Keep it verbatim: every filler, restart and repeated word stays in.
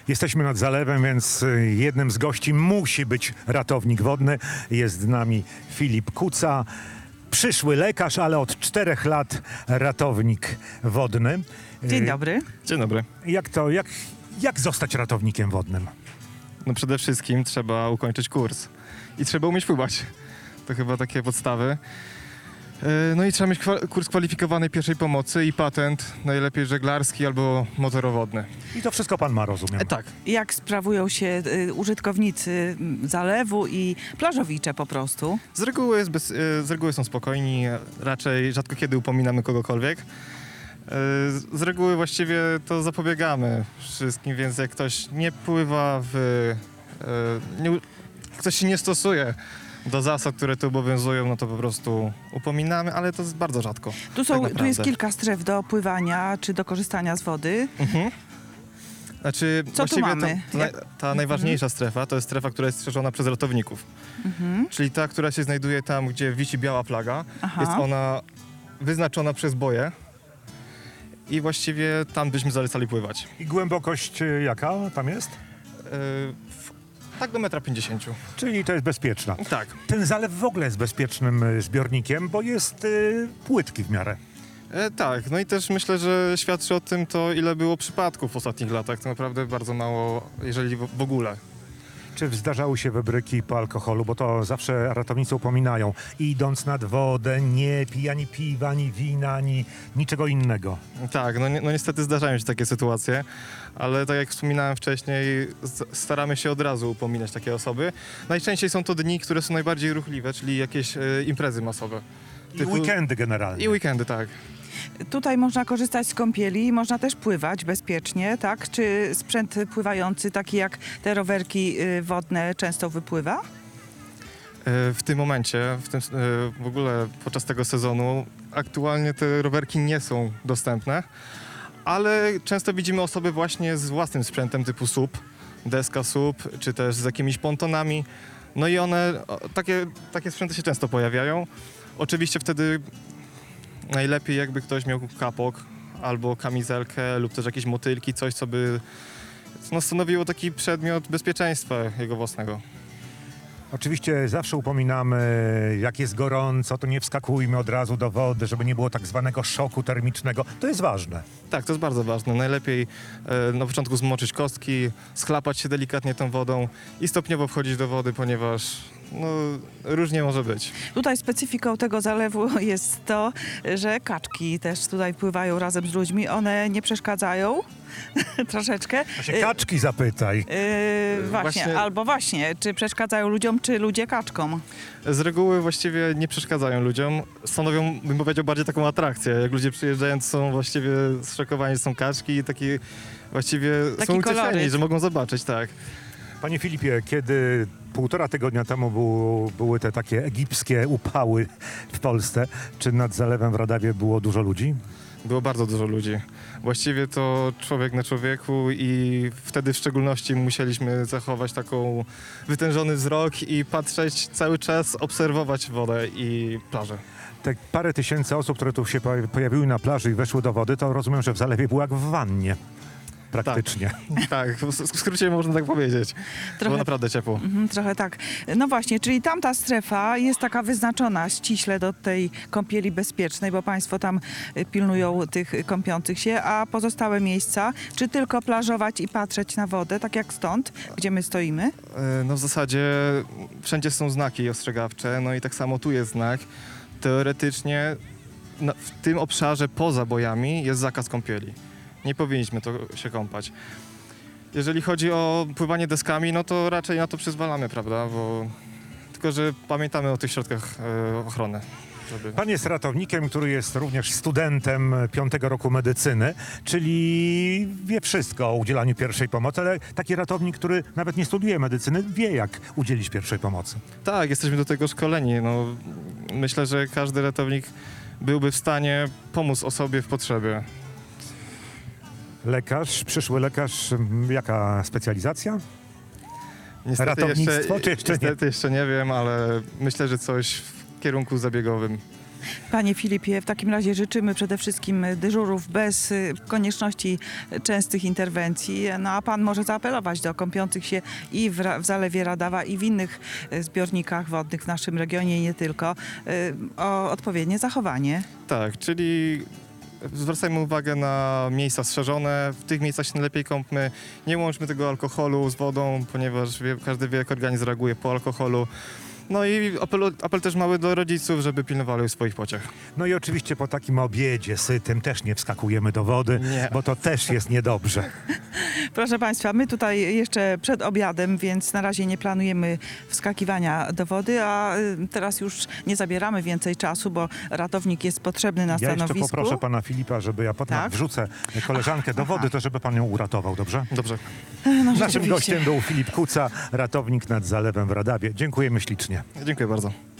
Jesteśmy nad zalewem, więc y, jednym z gości musi być ratownik wodny. Jest z nami Filip Kuca, przyszły lekarz, ale od czterech lat ratownik wodny. Dzień Y, dobry. Dzień dobry. Jak to, jak, jak zostać ratownikiem wodnym? No przede wszystkim trzeba ukończyć kurs i trzeba umieć pływać. To chyba takie podstawy. Yy, No i trzeba mieć kwa- kurs kwalifikowanej pierwszej pomocy i patent, najlepiej żeglarski albo motorowodny. I to wszystko pan ma, rozumiem. E, tak. Jak sprawują się y, użytkownicy m, zalewu i plażowicze po prostu? Z reguły, jest bez, yy, z reguły są spokojni, raczej rzadko kiedy upominamy kogokolwiek. Yy, z- Z reguły właściwie to zapobiegamy wszystkim, więc jak ktoś nie pływa w... yy, nie, u- ktoś się nie stosuje do zasad, które tu obowiązują, no to po prostu upominamy, ale to jest bardzo rzadko. Tu, są, Tak tu jest naprawdę. kilka stref do pływania czy do korzystania z wody. Mhm. Znaczy, tu właściwie mamy? To, na, Jak- ta najważniejsza strefa to jest strefa, która jest strzeżona przez ratowników. Mhm. Czyli ta, która się znajduje tam, gdzie wisi biała flaga. Aha. Jest ona wyznaczona przez boje i właściwie tam byśmy zalecali pływać. I głębokość y, jaka tam jest? Yy, w, tak do metra pięćdziesięciu. Czyli to jest bezpieczna. Tak. Ten zalew w ogóle jest bezpiecznym y, zbiornikiem, bo jest y, płytki w miarę. E, tak, no i też myślę, że świadczy o tym to, ile było przypadków w ostatnich latach. To naprawdę bardzo mało, jeżeli w, w ogóle. Czy zdarzały się wybryki po alkoholu, bo to zawsze ratownicy upominają. Idąc nad wodę, nie pij ani piwa, ani wina, ani niczego innego. Tak, no, ni- no niestety zdarzają się takie sytuacje, ale tak jak wspominałem wcześniej, z- staramy się od razu upominać takie osoby. Najczęściej są to dni, które są najbardziej ruchliwe, czyli jakieś e, imprezy masowe. I Typu- weekendy generalnie. I weekendy, tak. Tutaj można korzystać z kąpieli, można też pływać bezpiecznie, tak? Czy sprzęt pływający, taki jak te rowerki y, wodne, często wypływa? E, W tym momencie, w, tym, e, w ogóle podczas tego sezonu, aktualnie te rowerki nie są dostępne, ale często widzimy osoby właśnie z własnym sprzętem typu S U P, deska S U P, czy też z jakimiś pontonami. No i one, o, takie, takie sprzęty się często pojawiają. Oczywiście wtedy najlepiej jakby ktoś miał kapok albo kamizelkę lub też jakieś motylki, coś co by no, stanowiło taki przedmiot bezpieczeństwa jego własnego. Oczywiście zawsze upominamy, jak jest gorąco, to nie wskakujmy od razu do wody, żeby nie było tak zwanego szoku termicznego. To jest ważne. Tak, to jest bardzo ważne. Najlepiej e, na początku zmoczyć kostki, schlapać się delikatnie tą wodą i stopniowo wchodzić do wody, ponieważ no, różnie może być. Tutaj specyfiką tego zalewu jest to, że kaczki też tutaj pływają razem z ludźmi. One nie przeszkadzają troszeczkę. A się kaczki zapytaj. Yy, właśnie, Właśnie- albo właśnie, czy przeszkadzają ludziom, czy ludzie kaczkom. Z reguły właściwie nie przeszkadzają ludziom. Stanowią, bym powiedział, bardziej taką atrakcję. Jak ludzie przyjeżdżają, to są właściwie zszokowani, że są kaczki i taki właściwie Taki są ucieszeni, koloryt. że mogą zobaczyć, tak. Panie Filipie, kiedy półtora tygodnia temu było, były te takie egipskie upały w Polsce, czy nad zalewem w Radawie było dużo ludzi? Było bardzo dużo ludzi. Właściwie to człowiek na człowieku i wtedy w szczególności musieliśmy zachować taką wytężony wzrok i patrzeć cały czas, obserwować wodę i plażę. Te parę tysięcy osób, które tu się pojawi- pojawiły na plaży i weszły do wody, to rozumiem, że w zalewie było jak w wannie. Praktycznie. Tak, w w skrócie można tak powiedzieć. Było Trochę- naprawdę ciepło. Mhm, trochę tak. No właśnie, czyli tamta strefa jest taka wyznaczona ściśle do tej kąpieli bezpiecznej, bo państwo tam y, pilnują tych kąpiących się, a pozostałe miejsca, czy tylko plażować i patrzeć na wodę, tak jak stąd, gdzie my stoimy? E, No w zasadzie wszędzie są znaki ostrzegawcze, no i tak samo tu jest znak. Teoretycznie na, w tym obszarze poza bojami jest zakaz kąpieli. Nie powinniśmy to się kąpać. Jeżeli chodzi o pływanie deskami, no to raczej na to przyzwalamy, prawda? Bo, tylko, że pamiętamy o tych środkach e, ochrony. Żeby... Pan jest ratownikiem, który jest również studentem piątego roku medycyny, czyli wie wszystko o udzielaniu pierwszej pomocy, ale taki ratownik, który nawet nie studiuje medycyny, wie, jak udzielić pierwszej pomocy. Tak, jesteśmy do tego szkoleni. No, myślę, że każdy ratownik byłby w stanie pomóc osobie w potrzebie. Lekarz, przyszły lekarz, m, jaka specjalizacja? Niestety Ratownictwo, jeszcze, czy jeszcze nie? niestety jeszcze nie wiem, ale myślę, że coś w kierunku zabiegowym. Panie Filipie, w takim razie życzymy przede wszystkim dyżurów bez y, konieczności częstych interwencji. No a pan może zaapelować do kąpiących się i w, Ra- w Zalewie Radawa, i w innych y, zbiornikach wodnych w naszym regionie i nie tylko, y, o odpowiednie zachowanie. Tak, czyli zwracajmy uwagę na miejsca strzeżone. W tych miejscach się najlepiej kąpmy. Nie łączmy tego alkoholu z wodą, ponieważ wie, każdy wie, jak organizm reaguje po alkoholu. No i apel, apel też mały do rodziców, żeby pilnowali swoich pociech. No i oczywiście po takim obiedzie sytym też nie wskakujemy do wody, Nie. bo to też jest niedobrze. Proszę Państwa, my tutaj jeszcze przed obiadem, więc na razie nie planujemy wskakiwania do wody, a y, teraz już nie zabieramy więcej czasu, bo ratownik jest potrzebny na Ja jeszcze stanowisku. poproszę pana Filipa, żeby ja potem Tak? wrzucę koleżankę do wody, to żeby pan ją uratował, dobrze? Dobrze. No, Naszym rzeczywiście. gościem był Filip Kuca, ratownik nad Zalewem w Radawie. Dziękujemy ślicznie. Dziękuję bardzo.